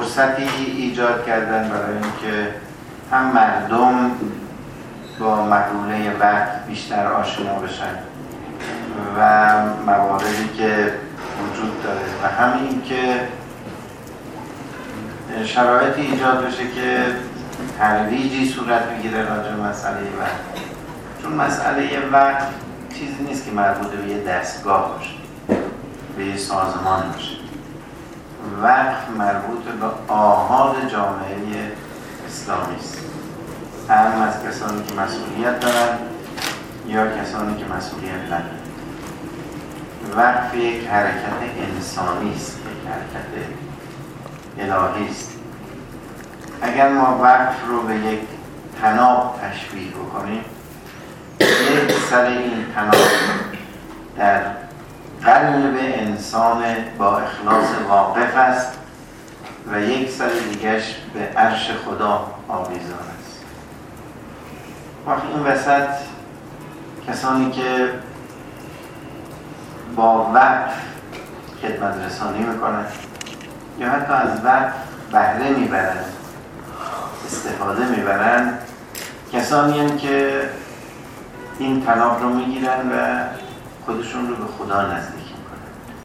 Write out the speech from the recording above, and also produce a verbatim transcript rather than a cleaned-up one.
فرصتی ایجاد کردن برای اینکه هم مردم با مقوله وقت بیشتر آشنا بشن و مواردی که وجود داره و همین که شرایطی ایجاد بشه که ترویجی صورت بگیره راجع به مسئله وقت. چون مسئله وقت چیزی نیست که مربوط به یه دستگاه باشه، به یه سازمان باشه. وقت مربوط به آحاد جامعه اسلامی است، هم از کسانی که مسئولیت دارن یا کسانی که مسئولیت ندارن. وقف یک حرکت انسانی است، یک حرکت الهی است. اگر ما وقف رو به یک طناب تشبیه بکنیم، یک سر این طناب در قلب انسان با اخلاص واقف است و یک سر دیگرش به عرش خدا آویزان است. وقتی این وسط کسانی که با وقف خدمت رسانی میکنن یا حتی از وقف بهره میبرن، استفاده میبرن، کسانی هم که این طناب رو میگیرن و خودشون رو به خدا نزدیک